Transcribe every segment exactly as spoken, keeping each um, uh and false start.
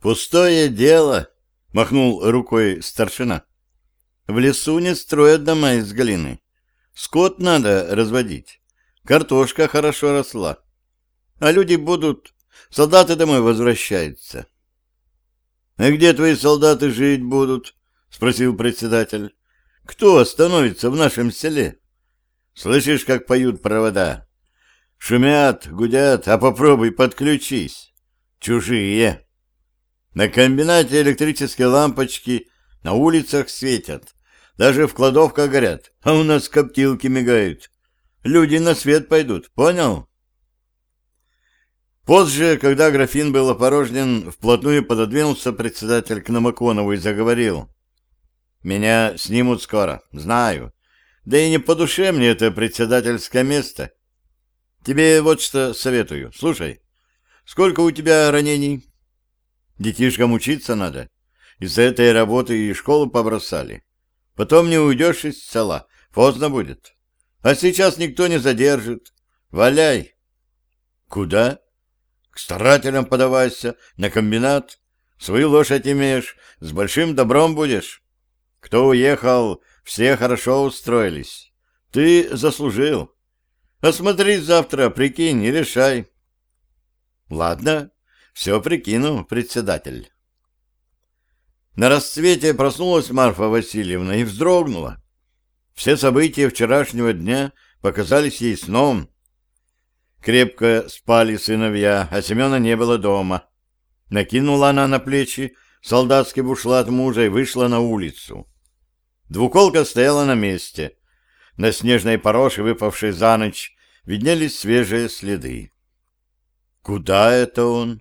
Пустое дело, махнул рукой старшина. В лесу не строят дома из глины. Скот надо разводить. Картошка хорошо росла. А люди будут... Солдаты домой возвращаются. — А где твои солдаты жить будут? — спросил председатель. — Кто остановится в нашем селе? Слышишь, как поют провода? Шумят, гудят, а попробуй подключись. Чужие. На комбинате электрические лампочки на улицах светят. Даже в кладовках горят, а у нас коптилки мигают. Люди на свет пойдут, понял? Позже, когда графин был опорожнен, вплотную пододвинулся председатель к Намаконову и заговорил. «Меня снимут скоро, знаю. Да и не по душе мне это председательское место. Тебе вот что советую. Слушай, сколько у тебя ранений? Детишкам учиться надо. Из-за этой работы и школу побросали. Потом не уйдешь из села, поздно будет. А сейчас никто не задержит. Валяй». «Куда?» «К старателям подавайся, на комбинат. Свою лошадь имеешь, с большим добром будешь. Кто уехал, все хорошо устроились. Ты заслужил. Осмотри завтра, прикинь и решай». «Ладно, все прикину, председатель». На рассвете проснулась Марфа Васильевна и вздрогнула. Все события вчерашнего дня показались ей сном. Крепко спали сыновья, а Семена не было дома. Накинула она на плечи солдатский бушлат мужа и вышла на улицу. Двуколка стояла на месте. На снежной пороше, выпавшей за ночь, виднелись свежие следы. Куда это он?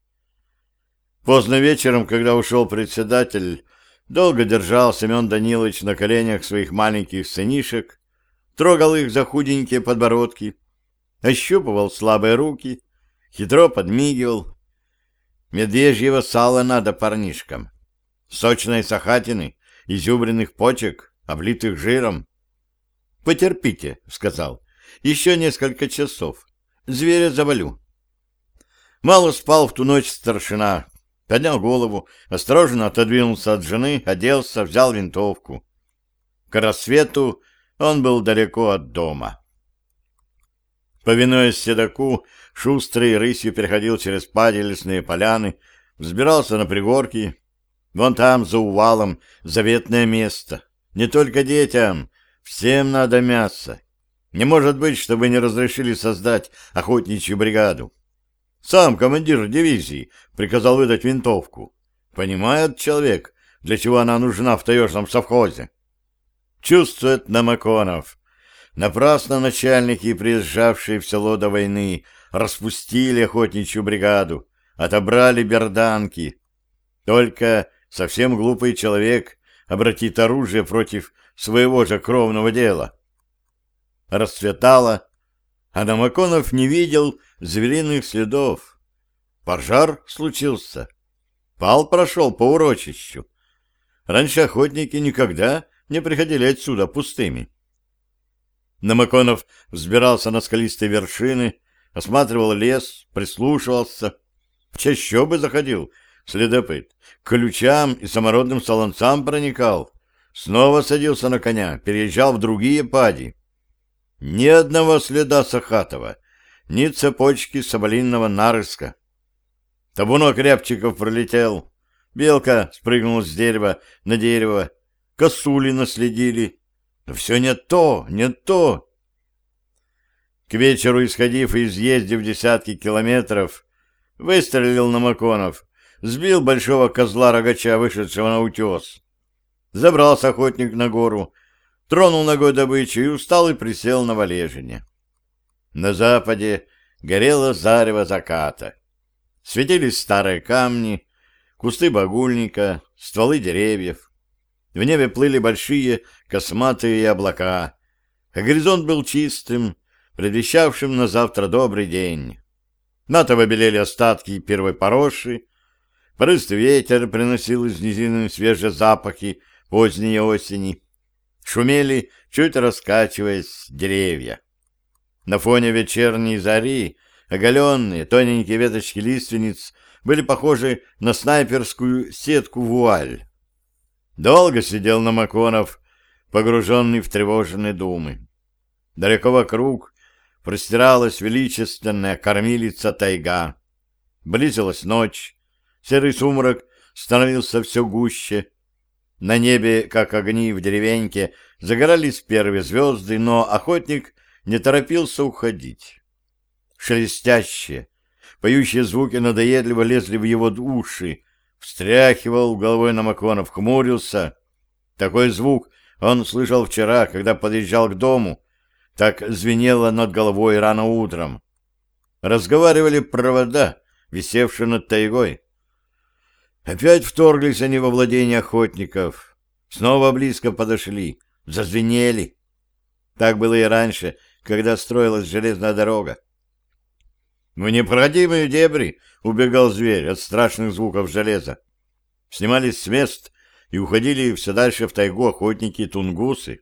Поздно вечером, когда ушел председатель, долго держал Семен Данилович на коленях своих маленьких сынишек, трогал их за худенькие подбородки, ощупывал слабые руки, хитро подмигивал. Медвежьего сала надо парнишкам, сочной сахатины, изюбренных почек, облитых жиром. «Потерпите», — сказал, — «еще несколько часов. Зверя завалю». Мало спал в ту ночь старшина. Поднял голову, осторожно отодвинулся от жены, оделся, взял винтовку. К рассвету он был далеко от дома. Повинуясь седоку, шустрый рысью переходил через пади лесные поляны, взбирался на пригорки. Вон там, за увалом, заветное место. Не только детям, всем надо мясо. Не может быть, чтобы не разрешили создать охотничью бригаду. Сам командир дивизии приказал выдать винтовку. Понимает человек, для чего она нужна в таежном совхозе. Чувствует Намаконов. Напрасно начальники, приезжавшие в село до войны, распустили охотничью бригаду, отобрали берданки. Только совсем глупый человек обратит оружие против своего же кровного дела. Расцветало, а Намаконов не видел звериных следов. Пожар случился. Пал прошел по урочищу. Раньше охотники никогда не приходили отсюда пустыми. Намаконов взбирался на скалистые вершины, осматривал лес, прислушивался. В чащобы заходил следопыт, к ключам и самородным солонцам проникал. Снова садился на коня, переезжал в другие пади. Ни одного следа Сахатова, ни цепочки соболиного нарыска. Табунок рябчиков пролетел. Белка спрыгнула с дерева на дерево. Косули наследили. Но все не то, не то. К вечеру, исходив и изъездив десятки километров, выстрелил Намаконов, сбил большого козла-рогача, вышедшего на утес. Забрался охотник на гору, тронул ногой добычу и устал и присел на валежине. На западе горело зарево заката. Светились старые камни, кусты багульника, стволы деревьев. В небе плыли большие косматые облака, а горизонт был чистым, предвещавшим на завтра добрый день. Матово белели остатки первой пороши, порывистый ветер приносил из низины свежие запахи поздней осени. Шумели, чуть раскачиваясь, деревья. На фоне вечерней зари оголенные тоненькие веточки лиственниц были похожи на снайперскую сетку-вуаль. Долго сидел Намаконов, погруженный в тревожные думы. Далеко вокруг простиралась величественная кормилица тайга. Близилась ночь, серый сумрак становился все гуще. На небе, как огни в деревеньке, загорались первые звезды, но охотник не торопился уходить. Шелестящие, поющие звуки надоедливо лезли в его уши, встряхивал головой Намаконов, хмурился. Такой звук он слышал вчера, когда подъезжал к дому, так звенело над головой рано утром. Разговаривали провода, висевшие над тайгой. Опять вторглись они во владение охотников. Снова близко подошли, зазвенели. Так было и раньше, когда строилась железная дорога. В непроходимые дебри убегал зверь от страшных звуков железа. Снимались с мест и уходили все дальше в тайгу охотники-тунгусы.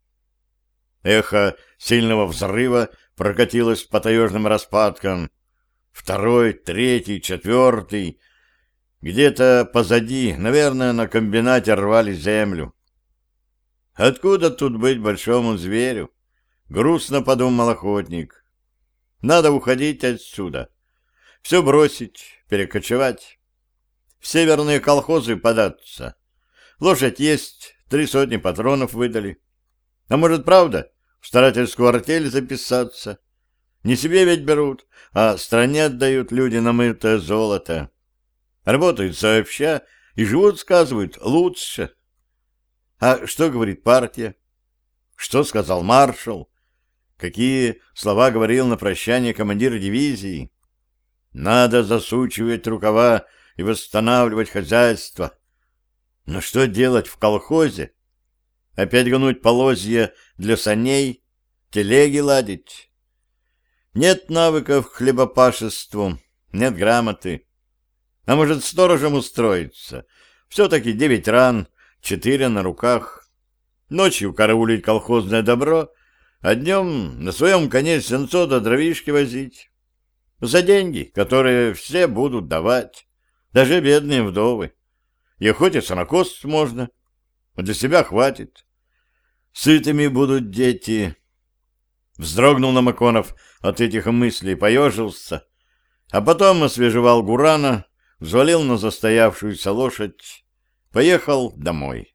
Эхо сильного взрыва прокатилось по таежным распадкам. Второй, третий, четвертый. Где-то позади, наверное, на комбинате рвали землю. Откуда тут быть большому зверю? Грустно подумал охотник. Надо уходить отсюда. Все бросить, перекочевать. В северные колхозы податься. Лошадь есть, три сотни патронов выдали. А может, правда, в старательскую артель записаться? Не себе ведь берут, а стране отдают люди намытое золото. Работают сообща и живут, сказывают, лучше. А что говорит партия? Что сказал маршал? Какие слова говорил на прощание командир дивизии? Надо засучивать рукава и восстанавливать хозяйство. Но что делать в колхозе? Опять гнуть полозья для саней, телеги ладить? Нет навыков к хлебопашеству, нет грамоты. А может, сторожем устроиться? Все-таки девять ран, четыре на руках. Ночью караулить колхозное добро, а днем на своем коне сенцо до дровишки возить. За деньги, которые все будут давать, даже бедные вдовы. И охотиться на кост можно, для себя хватит. Сытыми будут дети. Вздрогнул Намаконов от этих мыслей, поежился, а потом освежевал Гурана, взвалил на застоявшуюся лошадь, поехал домой.